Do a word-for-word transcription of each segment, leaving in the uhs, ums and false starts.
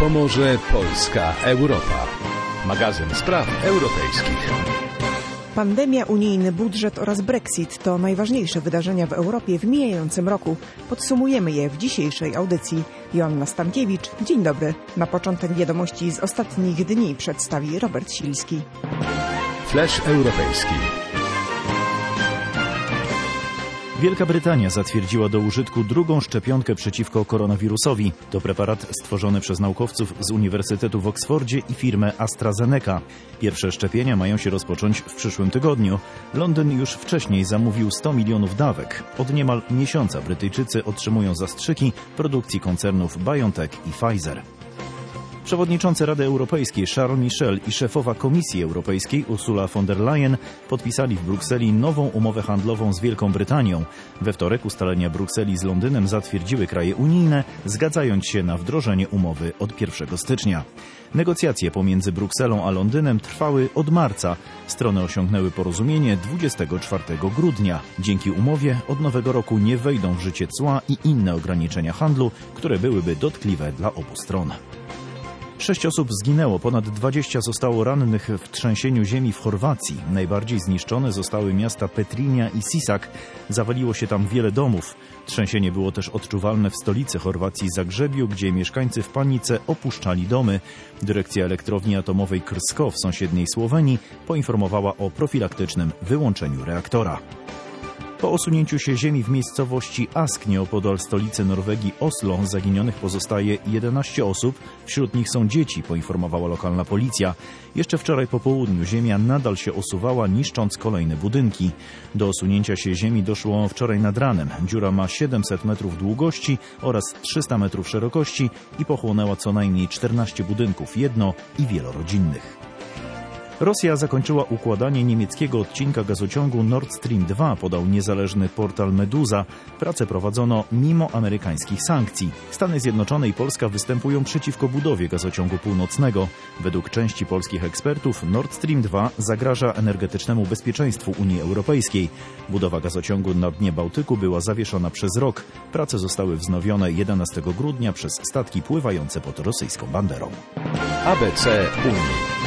Pomorze, Polska, Europa. Magazyn spraw europejskich. Pandemia, unijny budżet oraz Brexit to najważniejsze wydarzenia w Europie w mijającym roku. Podsumujemy je w dzisiejszej audycji. Joanna Stankiewicz, dzień dobry. Na początek wiadomości z ostatnich dni przedstawi Robert Silski. Flash europejski. Wielka Brytania zatwierdziła do użytku drugą szczepionkę przeciwko koronawirusowi. To preparat stworzony przez naukowców z Uniwersytetu w Oksfordzie i firmę AstraZeneca. Pierwsze szczepienia mają się rozpocząć w przyszłym tygodniu. Londyn już wcześniej zamówił sto milionów dawek. Od niemal miesiąca Brytyjczycy otrzymują zastrzyki produkcji koncernów BioNTech i Pfizer. Przewodniczący Rady Europejskiej Charles Michel i szefowa Komisji Europejskiej Ursula von der Leyen podpisali w Brukseli nową umowę handlową z Wielką Brytanią. We wtorek ustalenia Brukseli z Londynem zatwierdziły kraje unijne, zgadzając się na wdrożenie umowy od pierwszego stycznia. Negocjacje pomiędzy Brukselą a Londynem trwały od marca. Strony osiągnęły porozumienie dwudziestego czwartego grudnia. Dzięki umowie od nowego roku nie wejdą w życie cła i inne ograniczenia handlu, które byłyby dotkliwe dla obu stron. Sześć osób zginęło, ponad dwadzieścia zostało rannych w trzęsieniu ziemi w Chorwacji. Najbardziej zniszczone zostały miasta Petrinja i Sisak. Zawaliło się tam wiele domów. Trzęsienie było też odczuwalne w stolicy Chorwacji Zagrzebiu, gdzie mieszkańcy w panice opuszczali domy. Dyrekcja elektrowni atomowej Krsko w sąsiedniej Słowenii poinformowała o profilaktycznym wyłączeniu reaktora. Po osunięciu się ziemi w miejscowości Ask nieopodal stolicy Norwegii Oslo zaginionych pozostaje jedenaście osób, wśród nich są dzieci, poinformowała lokalna policja. Jeszcze wczoraj po południu ziemia nadal się osuwała, niszcząc kolejne budynki. Do osunięcia się ziemi doszło wczoraj nad ranem. Dziura ma siedemset metrów długości oraz trzysta metrów szerokości i pochłonęła co najmniej czternaście budynków, jedno- i wielorodzinnych. Rosja zakończyła układanie niemieckiego odcinka gazociągu Nord Stream dwa, podał niezależny portal Meduza. Pracę prowadzono mimo amerykańskich sankcji. Stany Zjednoczone i Polska występują przeciwko budowie gazociągu północnego. Według części polskich ekspertów Nord Stream dwa zagraża energetycznemu bezpieczeństwu Unii Europejskiej. Budowa gazociągu na dnie Bałtyku była zawieszona przez rok. Prace zostały wznowione jedenastego grudnia przez statki pływające pod rosyjską banderą. A B C Unii.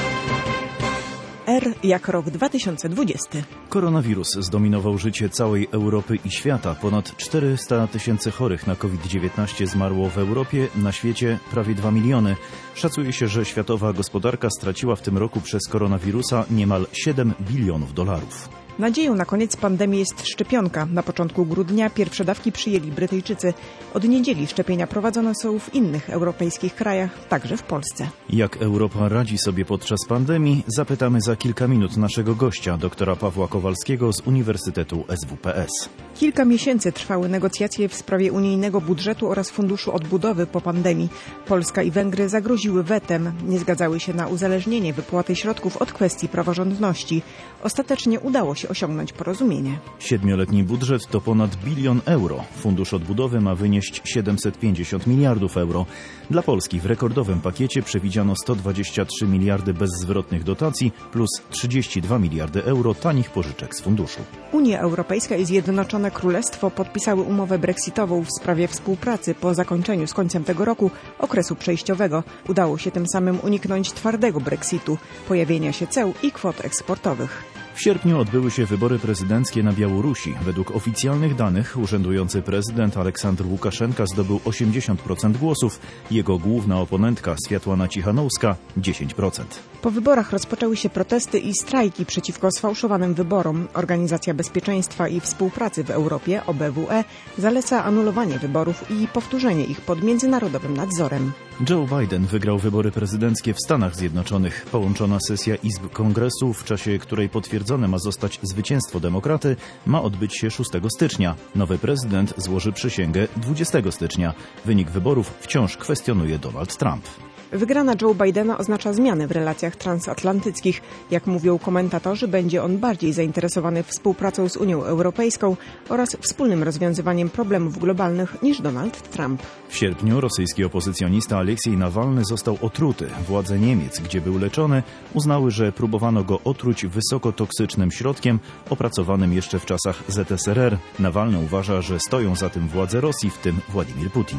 R jak rok dwa tysiące dwudziesty. Koronawirus zdominował życie całej Europy i świata. Ponad czterysta tysięcy chorych na COVID dziewiętnaście zmarło w Europie, na świecie prawie dwa miliony. Szacuje się, że światowa gospodarka straciła w tym roku przez koronawirusa niemal siedem bilionów dolarów. Nadzieją na koniec pandemii jest szczepionka. Na początku grudnia pierwsze dawki przyjęli Brytyjczycy. Od niedzieli szczepienia prowadzone są w innych europejskich krajach, także w Polsce. Jak Europa radzi sobie podczas pandemii, zapytamy za kilka minut naszego gościa, doktora Pawła Kowalskiego z Uniwersytetu S W P S. Kilka miesięcy trwały negocjacje w sprawie unijnego budżetu oraz funduszu odbudowy po pandemii. Polska i Węgry zagroziły wetem. Nie zgadzały się na uzależnienie wypłaty środków od kwestii praworządności. Ostatecznie udało się osiągnąć porozumienie. Siedmioletni budżet to ponad bilion euro. Fundusz odbudowy ma wynieść siedemset pięćdziesiąt miliardów euro. Dla Polski w rekordowym pakiecie przewidziano sto dwadzieścia trzy miliardy bezzwrotnych dotacji plus trzydzieści dwa miliardy euro tanich pożyczek z funduszu. Unia Europejska i Zjednoczone Królestwo podpisały umowę brexitową w sprawie współpracy po zakończeniu z końcem tego roku okresu przejściowego. Udało się tym samym uniknąć twardego brexitu, pojawienia się ceł i kwot eksportowych. W sierpniu odbyły się wybory prezydenckie na Białorusi. Według oficjalnych danych urzędujący prezydent Aleksandr Łukaszenka zdobył osiemdziesiąt procent głosów. Jego główna oponentka Światłana Cichanouska dziesięć procent. Po wyborach rozpoczęły się protesty i strajki przeciwko sfałszowanym wyborom. Organizacja Bezpieczeństwa i Współpracy w Europie, O B W E, zaleca anulowanie wyborów i powtórzenie ich pod międzynarodowym nadzorem. Joe Biden wygrał wybory prezydenckie w Stanach Zjednoczonych. Połączona sesja Izb Kongresu, w czasie której potwierdzone ma zostać zwycięstwo demokraty, ma odbyć się szóstego stycznia. Nowy prezydent złoży przysięgę dwudziestego stycznia. Wynik wyborów wciąż kwestionuje Donald Trump. Wygrana Joe Bidena oznacza zmiany w relacjach transatlantyckich. Jak mówią komentatorzy, będzie on bardziej zainteresowany współpracą z Unią Europejską oraz wspólnym rozwiązywaniem problemów globalnych niż Donald Trump. W sierpniu rosyjski opozycjonista Aleksiej Nawalny został otruty. Władze Niemiec, gdzie był leczony, uznały, że próbowano go otruć wysokotoksycznym środkiem opracowanym jeszcze w czasach Z S R R. Nawalny uważa, że stoją za tym władze Rosji, w tym Władimir Putin.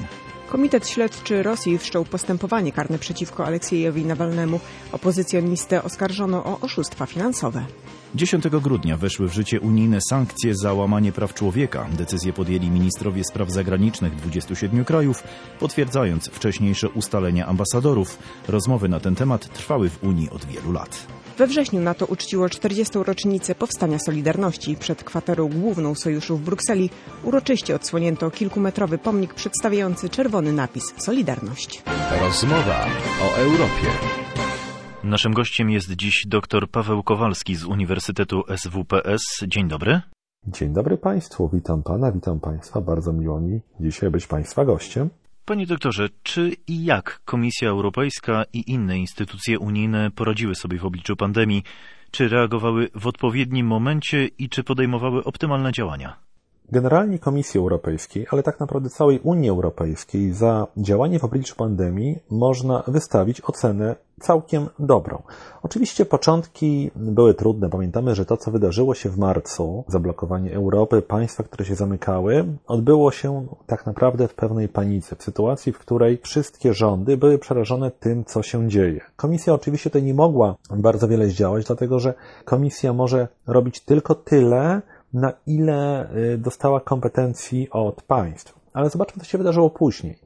Komitet Śledczy Rosji wszczął postępowanie karne przeciwko Aleksiejowi Nawalnemu. Opozycjonistę oskarżono o oszustwa finansowe. dziesiątego grudnia weszły w życie unijne sankcje za łamanie praw człowieka. Decyzję podjęli ministrowie spraw zagranicznych dwudziestu siedmiu krajów, potwierdzając wcześniejsze ustalenia ambasadorów. Rozmowy na ten temat trwały w Unii od wielu lat. We wrześniu NATO uczciło czterdziestą rocznicę powstania Solidarności. Przed kwaterą główną sojuszu w Brukseli uroczyście odsłonięto kilkumetrowy pomnik przedstawiający czerwony napis Solidarność. Rozmowa o Europie. Naszym gościem jest dziś dr Paweł Kowalski z Uniwersytetu S W P S. Dzień dobry. Dzień dobry Państwu, witam Pana, witam Państwa. Bardzo miło mi dzisiaj być Państwa gościem. Panie doktorze, czy i jak Komisja Europejska i inne instytucje unijne poradziły sobie w obliczu pandemii? Czy reagowały w odpowiednim momencie i czy podejmowały optymalne działania? Generalnie Komisji Europejskiej, ale tak naprawdę całej Unii Europejskiej za działanie w obliczu pandemii można wystawić ocenę całkiem dobrą. Oczywiście początki były trudne. Pamiętamy, że to, co wydarzyło się w marcu, zablokowanie Europy, państwa, które się zamykały, odbyło się tak naprawdę w pewnej panice, w sytuacji, w której wszystkie rządy były przerażone tym, co się dzieje. Komisja oczywiście tutaj nie mogła bardzo wiele zdziałać, dlatego że Komisja może robić tylko tyle, na ile dostała kompetencji od państw. Ale zobaczmy, co się wydarzyło później.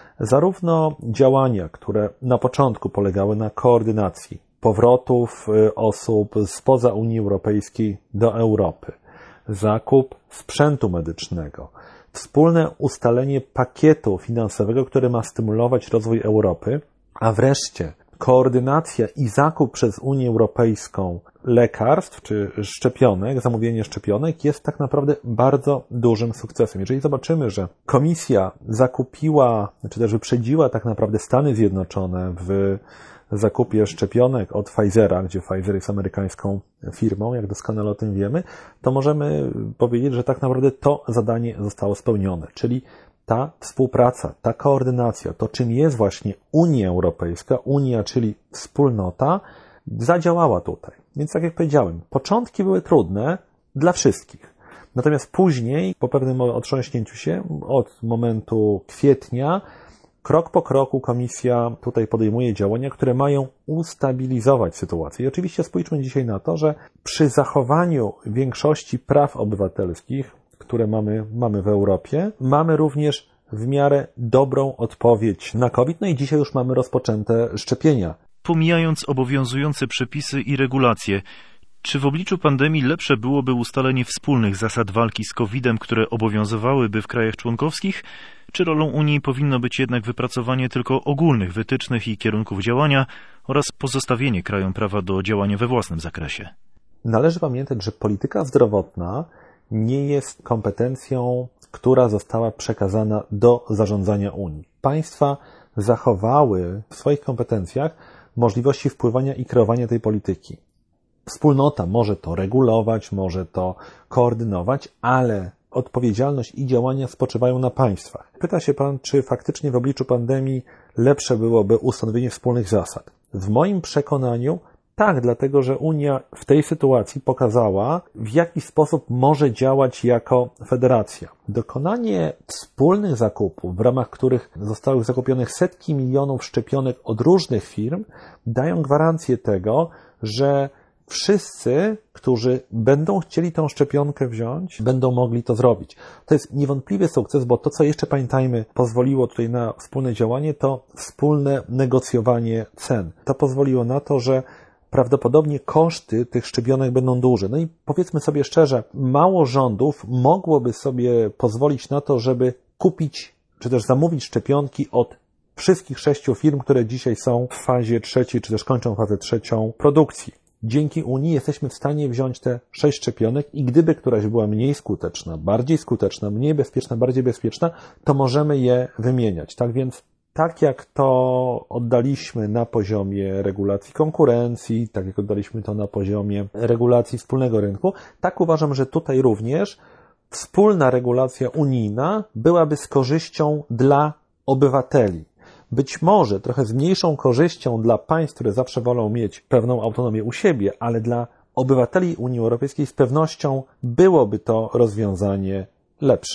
Zarówno działania, które na początku polegały na koordynacji powrotów osób spoza Unii Europejskiej do Europy, zakup sprzętu medycznego, wspólne ustalenie pakietu finansowego, który ma stymulować rozwój Europy, a wreszcie koordynacja i zakup przez Unię Europejską lekarstw czy szczepionek, zamówienie szczepionek jest tak naprawdę bardzo dużym sukcesem. Jeżeli zobaczymy, że Komisja zakupiła, czy też wyprzedziła tak naprawdę Stany Zjednoczone w zakupie szczepionek od Pfizera, gdzie Pfizer jest amerykańską firmą, jak doskonale o tym wiemy, to możemy powiedzieć, że tak naprawdę to zadanie zostało spełnione, czyli ta współpraca, ta koordynacja, to czym jest właśnie Unia Europejska, Unia, czyli wspólnota, zadziałała tutaj. Więc tak jak powiedziałem, początki były trudne dla wszystkich. Natomiast później, po pewnym otrząśnięciu się, od momentu kwietnia, krok po kroku Komisja tutaj podejmuje działania, które mają ustabilizować sytuację. I oczywiście spójrzmy dzisiaj na to, że przy zachowaniu większości praw obywatelskich, które mamy, mamy w Europie, mamy również w miarę dobrą odpowiedź na COVID. No i dzisiaj już mamy rozpoczęte szczepienia. Pomijając obowiązujące przepisy i regulacje, czy w obliczu pandemii lepsze byłoby ustalenie wspólnych zasad walki z kowidem, które obowiązywałyby w krajach członkowskich, czy rolą Unii powinno być jednak wypracowanie tylko ogólnych wytycznych i kierunków działania oraz pozostawienie krajom prawa do działania we własnym zakresie? Należy pamiętać, że polityka zdrowotna nie jest kompetencją, która została przekazana do zarządzania Unii. Państwa zachowały w swoich kompetencjach możliwości wpływania i kreowania tej polityki. Wspólnota może to regulować, może to koordynować, ale odpowiedzialność i działania spoczywają na państwach. Pyta się Pan, czy faktycznie w obliczu pandemii lepsze byłoby ustanowienie wspólnych zasad. W moim przekonaniu tak, dlatego że Unia w tej sytuacji pokazała, w jaki sposób może działać jako federacja. Dokonanie wspólnych zakupów, w ramach których zostały zakupione setki milionów szczepionek od różnych firm, dają gwarancję tego, że wszyscy, którzy będą chcieli tę szczepionkę wziąć, będą mogli to zrobić. To jest niewątpliwy sukces, bo to, co jeszcze pamiętajmy, pozwoliło tutaj na wspólne działanie, to wspólne negocjowanie cen. To pozwoliło na to, że prawdopodobnie koszty tych szczepionek będą duże. No i powiedzmy sobie szczerze, mało rządów mogłoby sobie pozwolić na to, żeby kupić, czy też zamówić szczepionki od wszystkich sześciu firm, które dzisiaj są w fazie trzeciej, czy też kończą fazę trzecią produkcji. Dzięki Unii jesteśmy w stanie wziąć te sześć szczepionek i gdyby któraś była mniej skuteczna, bardziej skuteczna, mniej bezpieczna, bardziej bezpieczna, to możemy je wymieniać. Tak więc tak jak to oddaliśmy na poziomie regulacji konkurencji, tak jak oddaliśmy to na poziomie regulacji wspólnego rynku, tak uważam, że tutaj również wspólna regulacja unijna byłaby z korzyścią dla obywateli. Być może trochę z mniejszą korzyścią dla państw, które zawsze wolą mieć pewną autonomię u siebie, ale dla obywateli Unii Europejskiej z pewnością byłoby to rozwiązanie lepsze.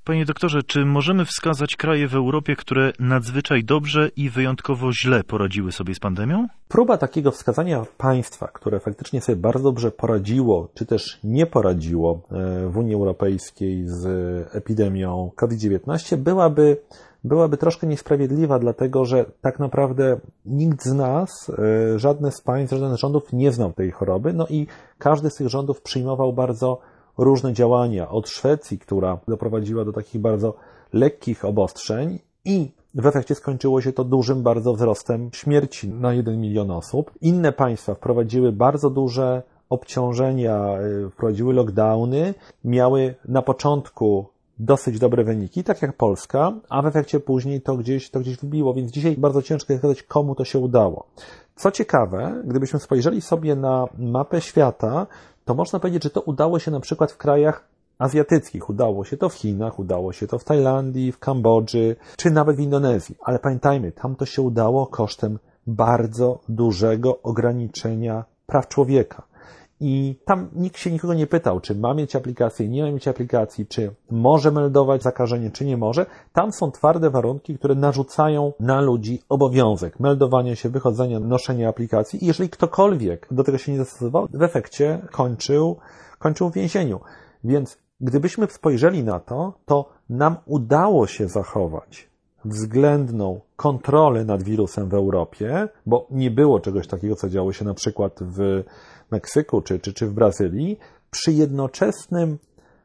Panie doktorze, czy możemy wskazać kraje w Europie, które nadzwyczaj dobrze i wyjątkowo źle poradziły sobie z pandemią? Próba takiego wskazania państwa, które faktycznie sobie bardzo dobrze poradziło, czy też nie poradziło w Unii Europejskiej z epidemią COVID dziewiętnaście, byłaby, byłaby troszkę niesprawiedliwa, dlatego że tak naprawdę nikt z nas, żadne z państw, żaden z rządów nie znał tej choroby, no i każdy z tych rządów przyjmował bardzo różne działania, od Szwecji, która doprowadziła do takich bardzo lekkich obostrzeń i w efekcie skończyło się to dużym bardzo wzrostem śmierci na jeden milion osób. Inne państwa wprowadziły bardzo duże obciążenia, wprowadziły lockdowny, miały na początku dosyć dobre wyniki, tak jak Polska, a w efekcie później to gdzieś, to gdzieś wybiło, więc dzisiaj bardzo ciężko jest сказać, komu to się udało. Co ciekawe, gdybyśmy spojrzeli sobie na mapę świata, to można powiedzieć, że to udało się na przykład w krajach azjatyckich. Udało się to w Chinach, udało się to w Tajlandii, w Kambodży, czy nawet w Indonezji. Ale pamiętajmy, tam to się udało kosztem bardzo dużego ograniczenia praw człowieka. I tam nikt się nikogo nie pytał, czy ma mieć aplikację, nie ma mieć aplikacji, czy może meldować zakażenie, czy nie może. Tam są twarde warunki, które narzucają na ludzi obowiązek meldowania się, wychodzenia, noszenia aplikacji. I jeżeli ktokolwiek do tego się nie zastosował, w efekcie kończył, kończył w więzieniu. Więc gdybyśmy spojrzeli na to, to nam udało się zachować względną kontrolę nad wirusem w Europie, bo nie było czegoś takiego, co działo się na przykład w Meksyku czy, czy, czy w Brazylii, przy jednoczesnym,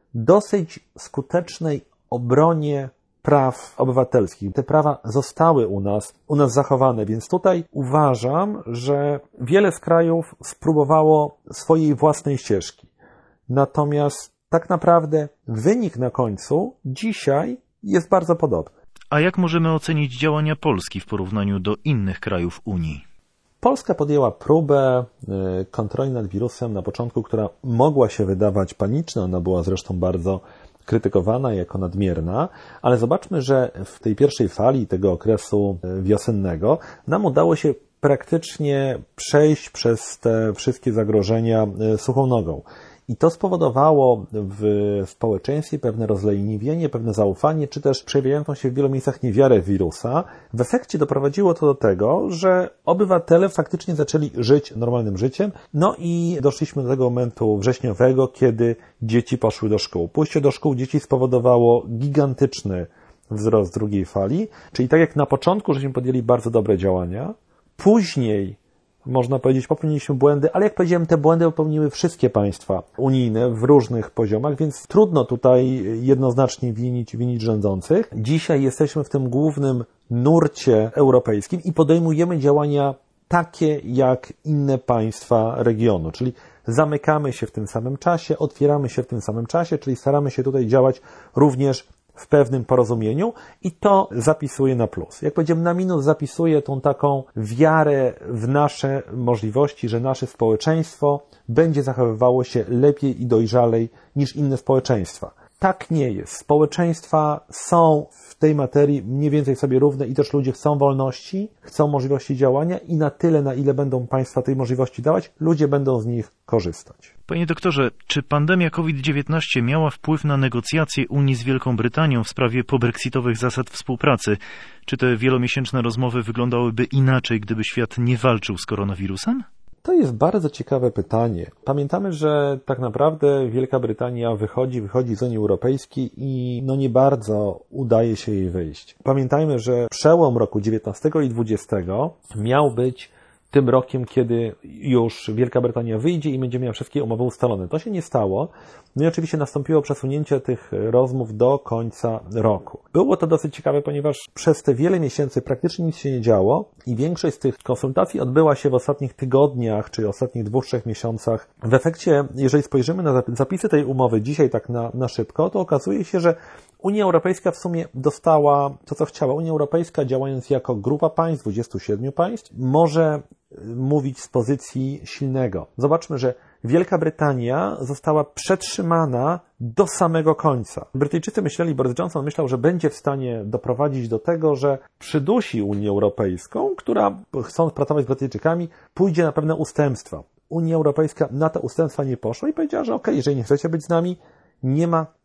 dosyć skutecznej obronie praw obywatelskich. Te prawa zostały u nas, u nas zachowane, więc tutaj uważam, że wiele z krajów spróbowało swojej własnej ścieżki. Natomiast tak naprawdę wynik na końcu dzisiaj jest bardzo podobny. A jak możemy ocenić działania Polski w porównaniu do innych krajów Unii? Polska podjęła próbę kontroli nad wirusem na początku, która mogła się wydawać paniczna, ona była zresztą bardzo krytykowana jako nadmierna, ale zobaczmy, że w tej pierwszej fali tego okresu wiosennego nam udało się praktycznie przejść przez te wszystkie zagrożenia suchą nogą. I to spowodowało w społeczeństwie pewne rozleniwienie, pewne zaufanie, czy też przejawiającą się w wielu miejscach niewiarę w wirusa. W efekcie doprowadziło to do tego, że obywatele faktycznie zaczęli żyć normalnym życiem. No i doszliśmy do tego momentu wrześniowego, kiedy dzieci poszły do szkół. Pójście do szkół dzieci spowodowało gigantyczny wzrost drugiej fali. Czyli tak jak na początku, żeśmy podjęli bardzo dobre działania, później można powiedzieć, popełniliśmy błędy, ale jak powiedziałem, te błędy popełniły wszystkie państwa unijne w różnych poziomach, więc trudno tutaj jednoznacznie winić, winić rządzących. Dzisiaj jesteśmy w tym głównym nurcie europejskim i podejmujemy działania takie jak inne państwa regionu, czyli zamykamy się w tym samym czasie, otwieramy się w tym samym czasie, czyli staramy się tutaj działać również w pewnym porozumieniu i to zapisuje na plus. Jak powiedziałem, na minus zapisuje tą taką wiarę w nasze możliwości, że nasze społeczeństwo będzie zachowywało się lepiej i dojrzalej niż inne społeczeństwa. Tak nie jest. Społeczeństwa są w tej materii mniej więcej sobie równe i też ludzie chcą wolności, chcą możliwości działania i na tyle, na ile będą państwa tej możliwości dawać, ludzie będą z nich korzystać. Panie doktorze, czy pandemia COVID dziewiętnaście miała wpływ na negocjacje Unii z Wielką Brytanią w sprawie pobrexitowych zasad współpracy? Czy te wielomiesięczne rozmowy wyglądałyby inaczej, gdyby świat nie walczył z koronawirusem? To jest bardzo ciekawe pytanie. Pamiętamy, że tak naprawdę Wielka Brytania wychodzi, wychodzi z Unii Europejskiej i no nie bardzo udaje się jej wyjść. Pamiętajmy, że przełom roku dziewiętnastego i dwudziestego miał być tym rokiem, kiedy już Wielka Brytania wyjdzie i będzie miała wszystkie umowy ustalone. To się nie stało. No i oczywiście nastąpiło przesunięcie tych rozmów do końca roku. Było to dosyć ciekawe, ponieważ przez te wiele miesięcy praktycznie nic się nie działo i większość z tych konsultacji odbyła się w ostatnich tygodniach, czy ostatnich dwóch, trzech miesiącach. W efekcie, jeżeli spojrzymy na zapisy tej umowy dzisiaj tak na, na szybko, to okazuje się, że Unia Europejska w sumie dostała to, co chciała. Unia Europejska, działając jako grupa państw, dwudziestu siedmiu państw, może mówić z pozycji silnego. Zobaczmy, że Wielka Brytania została przetrzymana do samego końca. Brytyjczycy myśleli, Boris Johnson myślał, że będzie w stanie doprowadzić do tego, że przydusi Unię Europejską, która, chcąc pracować z Brytyjczykami, pójdzie na pewne ustępstwa. Unia Europejska na te ustępstwa nie poszła i powiedziała, że okej, okay, jeżeli nie chcecie być z nami, nie ma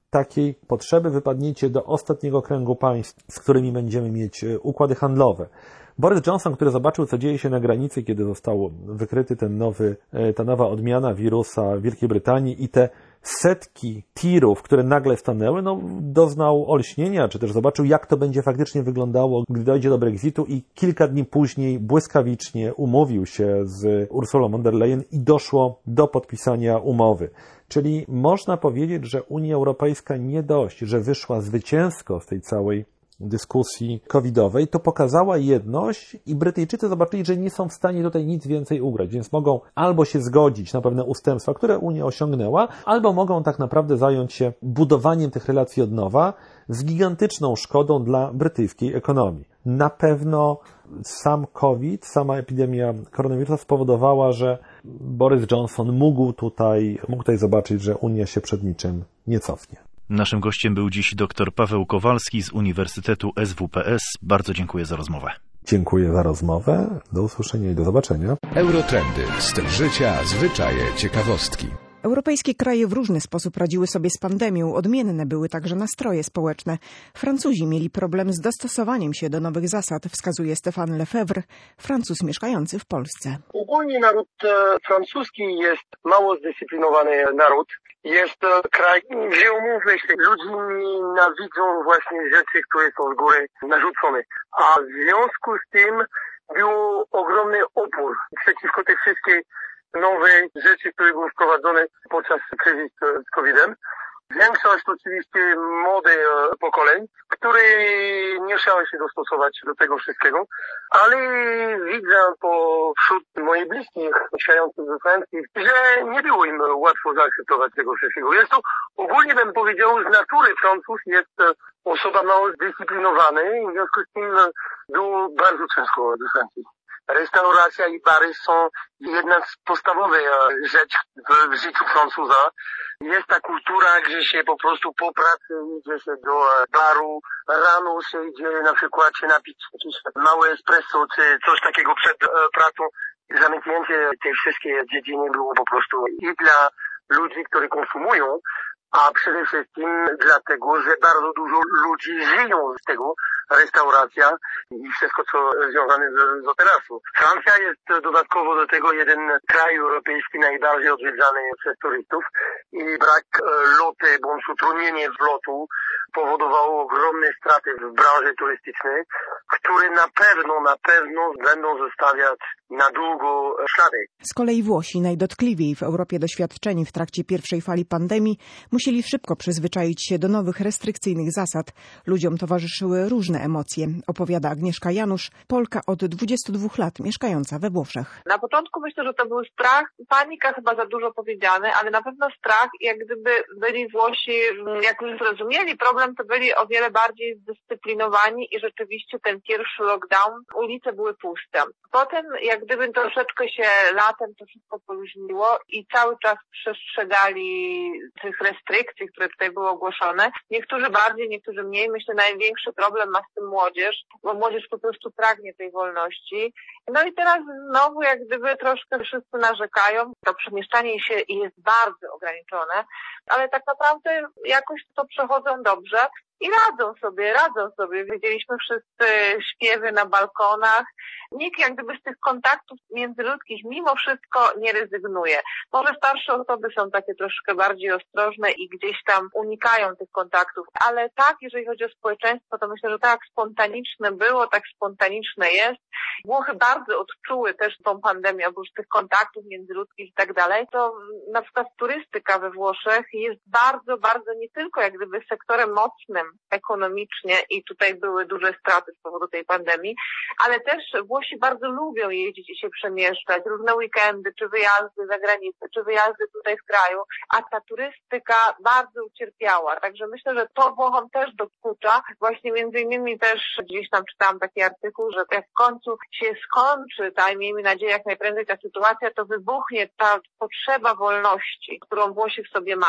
takiej potrzeby wypadnięcie do ostatniego kręgu państw, z którymi będziemy mieć układy handlowe. Boris Johnson, który zobaczył, co dzieje się na granicy, kiedy został wykryty ten nowy, ta nowa odmiana wirusa w Wielkiej Brytanii i te setki tirów, które nagle stanęły, no, doznał olśnienia, czy też zobaczył, jak to będzie faktycznie wyglądało, gdy dojdzie do Brexitu i kilka dni później błyskawicznie umówił się z Ursulą von der Leyen i doszło do podpisania umowy. Czyli można powiedzieć, że Unia Europejska nie dość, że wyszła zwycięsko z tej całej dyskusji covidowej, to pokazała jedność i Brytyjczycy zobaczyli, że nie są w stanie tutaj nic więcej ugrać, więc mogą albo się zgodzić na pewne ustępstwa, które Unia osiągnęła, albo mogą tak naprawdę zająć się budowaniem tych relacji od nowa z gigantyczną szkodą dla brytyjskiej ekonomii. Na pewno sam COVID, sama epidemia koronawirusa spowodowała, że Boris Johnson mógł tutaj, mógł tutaj zobaczyć, że Unia się przed niczym nie cofnie. Naszym gościem był dziś dr Paweł Kowalski z Uniwersytetu S W P S. Bardzo dziękuję za rozmowę. Dziękuję za rozmowę. Do usłyszenia i do zobaczenia. Eurotrendy. Styl życia, zwyczaje, ciekawostki. Europejskie kraje w różny sposób radziły sobie z pandemią. Odmienne były także nastroje społeczne. Francuzi mieli problem z dostosowaniem się do nowych zasad, wskazuje Stéphane Lefebvre, Francuz mieszkający w Polsce. Ogólnie naród francuski jest mało zdyscyplinowany naród. Jest to kraj, gdzie umówmy się, ludzi nienawidzą właśnie rzeczy, które są z góry narzucone. A w związku z tym był ogromny opór przeciwko tej wszystkiej nowe rzeczy, które były wprowadzone podczas kryzysu z kowidem. Większość oczywiście młode pokoleń, które nie chciały się dostosować do tego wszystkiego, ale widzę po wśród moich bliskich mieszkających we Francji, że nie było im łatwo zaakceptować tego wszystkiego. Jest to ogólnie, bym powiedział, z natury Francuz jest osoba mało zdyscyplinowana i w związku z tym było bardzo ciężko do Francji. Restauracja i bary są jedna z podstawowych rzeczy w życiu Francuza. Jest ta kultura, gdzie się po prostu po pracy idzie się do baru, rano się idzie na przykład się napić jakieś małe espresso czy coś takiego przed pracą. Zamknięcie tej wszystkiej dziedziny było po prostu i dla ludzi, którzy konsumują, a przede wszystkim dlatego, że bardzo dużo ludzi żyją z tego, restauracja i wszystko, co związane z, z terasu. Francja jest dodatkowo do tego jeden kraj europejski najbardziej odwiedzany przez turystów i brak e, loty bądź utrudnienie wlotu powodowało ogromne straty w branży turystycznej, które na pewno, na pewno będą zostawiać na długo ślady. Z kolei Włosi, najdotkliwiej w Europie doświadczeni w trakcie pierwszej fali pandemii, musieli szybko przyzwyczaić się do nowych restrykcyjnych zasad. Ludziom towarzyszyły różne emocje, opowiada Agnieszka Janusz, Polka od dwudziestu dwóch lat, mieszkająca we Włoszech. Na początku myślę, że to był strach, panika chyba za dużo powiedziane, ale na pewno strach, jak gdyby byli Włosi, jak już zrozumieli problem, to byli o wiele bardziej zdyscyplinowani i rzeczywiście ten pierwszy lockdown, ulice były puste. Potem jak gdyby troszeczkę się latem to wszystko poluźniło i cały czas przestrzegali tych restrykcji, które tutaj były ogłoszone. Niektórzy bardziej, niektórzy mniej. Myślę, największy problem ma z tym młodzież, bo młodzież po prostu pragnie tej wolności. No i teraz znowu jak gdyby troszkę wszyscy narzekają. To przemieszczanie się jest bardzo ograniczone, ale tak naprawdę jakoś to przechodzą dobrze. I radzą sobie, radzą sobie. Widzieliśmy wszyscy śpiewy na balkonach. Nikt jak gdyby z tych kontaktów międzyludzkich mimo wszystko nie rezygnuje. Może starsze osoby są takie troszkę bardziej ostrożne i gdzieś tam unikają tych kontaktów. Ale tak, jeżeli chodzi o społeczeństwo, to myślę, że tak spontaniczne było, tak spontaniczne jest. Włochy bardzo odczuły też tą pandemię, oprócz tych kontaktów międzyludzkich i tak dalej. To na przykład turystyka we Włoszech jest bardzo, bardzo nie tylko jak gdyby sektorem mocnym ekonomicznie i tutaj były duże straty z powodu tej pandemii, ale też Włosi bardzo lubią jeździć i się przemieszczać, różne weekendy, czy wyjazdy za granicę, czy wyjazdy tutaj w kraju, a ta turystyka bardzo ucierpiała. Także myślę, że to Włochom też dokucza. Właśnie między innymi też gdzieś tam czytałam taki artykuł, że jak w końcu się skończy, ta, miejmy nadzieję jak najprędzej ta sytuacja, to wybuchnie ta potrzeba wolności, którą Włosi w sobie mają.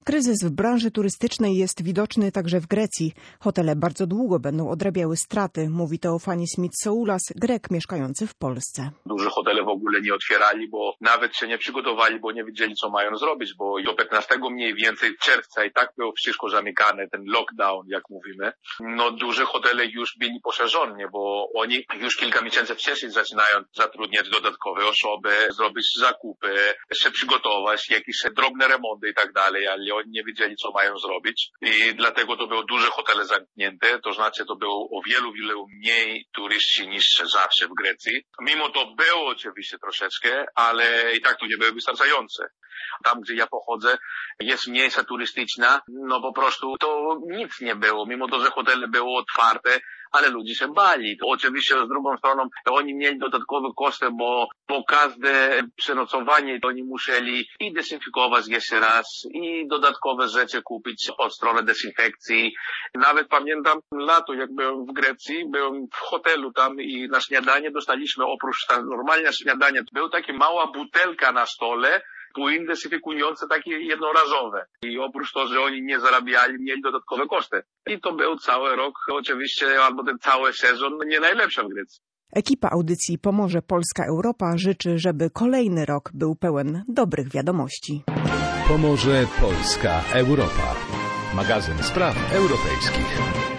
Kryzys w branży turystycznej jest widoczny także w Grecji. Hotele bardzo długo będą odrabiały straty, mówi Teofanis Mitsoulas, Grek mieszkający w Polsce. Duże hotele w ogóle nie otwierali, bo nawet się nie przygotowali, bo nie wiedzieli, co mają zrobić, bo do piętnastego mniej więcej czerwca i tak było wszystko zamykane, ten lockdown, jak mówimy. No duże hotele już byli poszerzone, bo oni już kilka miesięcy wcześniej zaczynają zatrudniać dodatkowe osoby, zrobić zakupy, się przygotować, jakieś drobne remonty i tak dalej, ale oni nie wiedzieli, co mają zrobić i dlatego to były duże hotele zamknięte, to znaczy to było o wielu, wielu mniej turyści niż zawsze w Grecji. Mimo to było oczywiście troszeczkę, ale i tak to nie było wystarczające. Tam, gdzie ja pochodzę, jest miejsca turystyczna, no po prostu to nic nie było, mimo to, że hotele były otwarte, ale ludzie się bali. To oczywiście z drugą stroną oni mieli dodatkowe koszty, bo po każde przenocowanie oni musieli i dezynfikować jeszcze raz i dodatkowe rzeczy kupić od strony dezynfekcji. Nawet pamiętam lato, jak byłem w Grecji, byłem w hotelu tam i na śniadanie dostaliśmy oprócz normalnie śniadania, była taka mała butelka na stole, płyn dezynfekujący takie jednorazowe. I oprócz tego, że oni nie zarabiali, mieli dodatkowe koszty. I to był cały rok, oczywiście, albo ten cały sezon nie najlepszy w Grecji. Ekipa audycji Pomorze Polska Europa życzy, żeby kolejny rok był pełen dobrych wiadomości. Pomorze Polska Europa. Magazyn spraw europejskich.